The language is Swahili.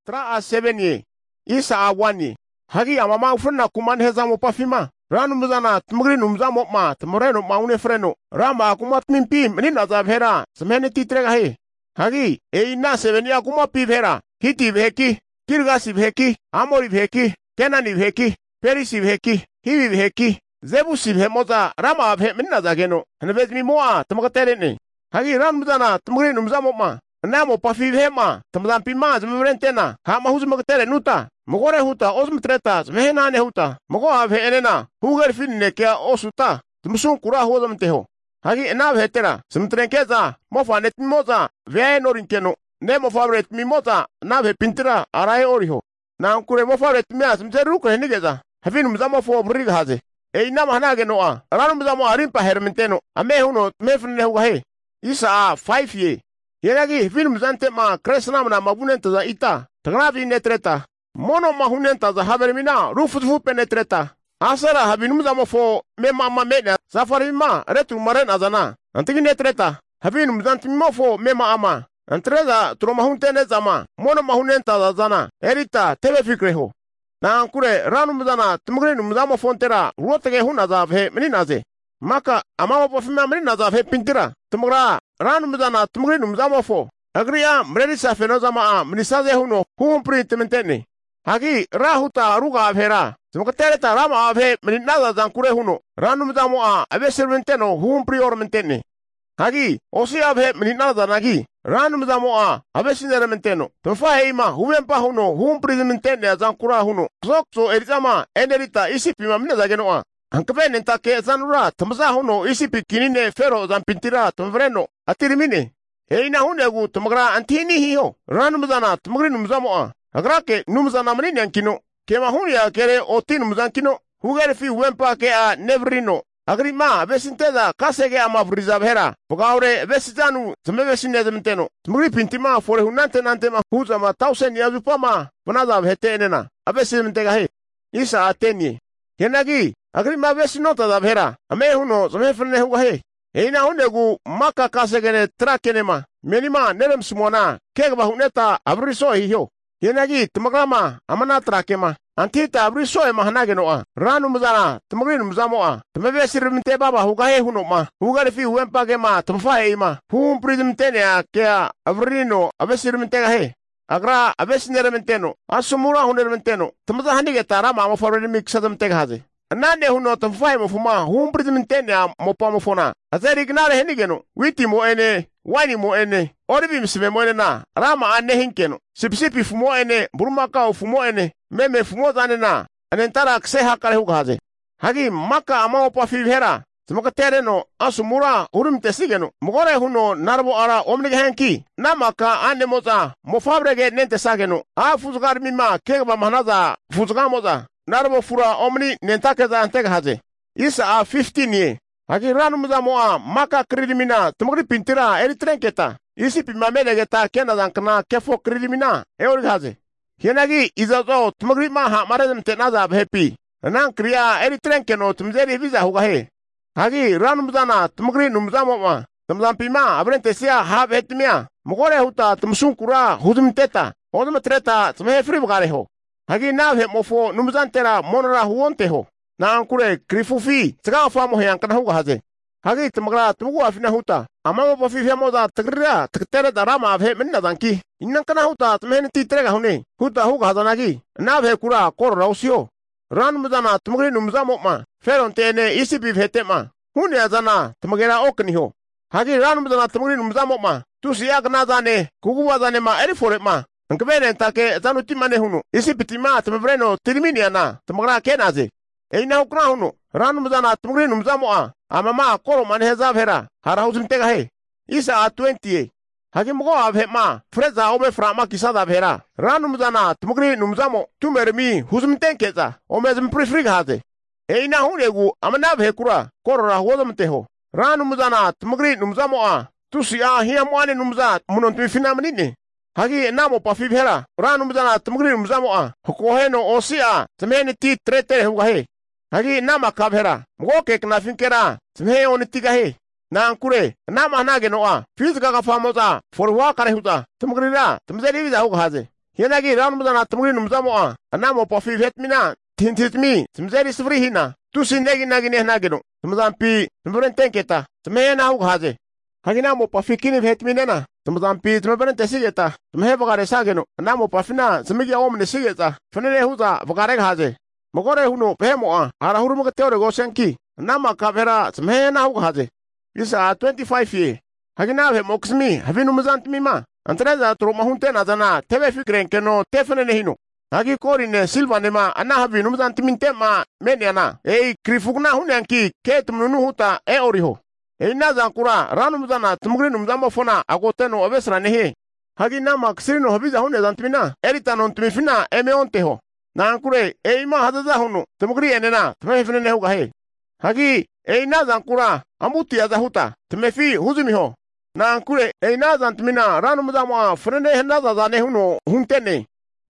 Tra a 7 ye. Isa a 1 ye. Hagi amama ufrena kuman heza mo pafima. Ranu mzana tmgri numza mo ma tmoreno maune freno. Rama akumat mimpi menina za vera. Semene titrega he. Hagi ina 7 ya kuma pi vera. Hiti vheki. Kirgasi vheki. Amori vheki. Kenani vheki. Perisi vheki. Hivi vheki. Zebusi vhemoza rama vhe menina za geno. Hanvez mi moa tmagatere ne. Hagi ranu mzana tmgri numza mo ma. Namo pafi vhema. Tmzan pima zmvrentena. Hama huzmagatere nuta. Mogore huta osm tretas vehenane huta mogo ave enena huger finne kya osuta tumsun kura hodam teho hagi ena vetera simtrenkeza mofa net mimoza ve norinkeno ne mofa ret mimoza na ve pintra arae oriho na kure mofa ret mias mteru ko henigeza havin mzamo fo brig haze e ina manage no a ranum mzamo arin pa hermenteno ame huno mefne huga he isa 5 ye yenagi film zante ma kresna na mabunenta za ita tagravi netreta mono mahunenta za havermina rufu penetreta asara habinum zamo fo me mama mena safari ma retu maren azana antigi netreta habinum zantimo fo me ama antreza tromahunte zama mono mahunenta za zana erita tebe fikreho na ankure ranum zana tumgre num zamo fontera rotege huna za ve meninaze maka amama pofima menina ve pintira tumgra ranum zana tumgre num zamo fo agriya mredi safeno zama mnisaze huno printmentene hagi rahuta ruga avera zmakatereta rama ave meninaza zankure huno ranum zamo ave serventeno priormentene hagi osi ave meninaza nagi ranum zamo ave sinermenteno tofa heima huempa huno primentene zankura huno zokso erizama enerita isipima minaza geno ankape nentake zanura tamza huno isipi kinine fero zampintira tomvreno atirimine eina hunegu tomagra antini hiyo ranum zana tomagri numzamo agrake numzana manini ankino kema hunya kere otin numzankino hugere fi wempa ke a nevrino agrima vesinteza kasege ama friza bhera pogaure vesitanu tmevesine zemteno tmugri pintima fore hunante nante ma huzama tausen yazupama banaza bhetenena avesimtega he isa ateni yenagi agrima vesinota da bhera ame huno zmefrene huga he eina hunegu maka kasegene trakenema menima nerem sumona kegba huneta abriso hiyo yenagi tmagrama amana trakema antita abriso mahanageno ranu muzana tmagrin muzamo tmevesirmte baba hugahe hunoma hugare fi wempage ma tmfae ma prismtene kya avrino avesirmte gahe agra avesinermenteno asumura hunermenteno tmza handige tarama amforni mixadmte gaze nane huno tmfae mofuma prismtene mopamo fona azerignare henigeno witi mo ene wani mo ene oribi msime mo ene na rama ane hinkeno sipsipi fumo ene burumaka fumo ene meme fumo zane na anentara kse hakare hugaze hagi maka amao pa fivhera tmaka tereno asumura urum tesigeno mogore huno narbo ara omnige henki namaka ane moza mofabrege nente sageno fuzgar mima kegba mahnaza fuzga moza narbo fura omni nentake za antega haze isa 15 ye hagi ranu muzamo maka kridimina tmagri pintira eritrenketa isi pimamelegeta kena dankna kefo kridimina eorgaze yenagi izazo tmagri ma maredem tenaza bhepi nan kriya eritrenkeno tmzeri visa hugahe hagi ranu muzana tmagri numzamo tmzam pima abrentesia habetmia mogore huta tmsunkura hudumteta odumtreta tmhefri bgareho hagi nave mofo numzantera monora huonteho na ankure krifufi tsaga famo yankana huga haze hagi tmagra tmugo afina huta amamo pafi femoza tagria tktera darama ave menna danki innankana huta tmhen titrega hune huta huga hadanagi nave kura kor rausio ran mudana tmgri numzamo ma feron tene isibi vetema hune azana tmgera okniho hagi ran mudana tmgri numzamo ma tusi agna zane kuguwa zane ma erifore ma nkbene take zanuti mane hunu isipitima tmvreno tirminiana tmgra kenaze eina ukra huno ranu muzana tmugri numzamo amama koro manheza vera harahuzmtega he isa 20 hagi mugo avhe ma freza ome frama kisada vera ranu muzana tmugri numzamo tumermi huzmtenkeza omezm prefrig haze eina hunegu amana vhekura koro rahwozmteho ranu muzana tmugri numzamo tusi hiamwane numza munon finamnine hagi namo pafi vera ranu muzana tmugri numzamo hokoheno osia tmeni ti tretere hugahe hagi nama kabhera mgoke kna finkera tmhe onitiga he na ankure nama nage no fizga ga famoza forwa kare huta tmgrira tmzeri vida huga haze Hienagi ran muzana tumri numzamoa. Anamo po fi vetmina. Tintitmi. Tumzeri sfri hina. Tusi negi nagi nagino. Tumzampi. Tumbrentengeta. Tumena ugaze. Haginamo po fi kini vetminena. Tumzampi tumbrentesigeta. Tumhe vagare sageno. Anamo po fina. Tumigi omne sigeta. Fenene huza vagare gaze. Mogore huno pemoa. Ara huru mugateore gosenki. Nama kavera. Tumhena ugaze. Isa 25 year. Haginawe moksmi. Havinu muzantmima. Antreza tro mahunte na zana tebe fikren keno tefene hino. Hagi korine silvanema ana havinu muzantiminte ma meniana. Krifugna hunyanki ke tumnunu huta oriho. Na zankura ranu muzana tumgri numzamo fona agoteno obesra nehe. Hagi nama ksirino habiza hune zantimina. Eritanon tumifina emeonteho. Nankure ima hadaza hunu tumgri enena tumefene nehuga he. Hagi na zankura amuti azahuta tumefi huzimiho. Nankure na zantmina ranu muzamo frene henna zane huno huntene.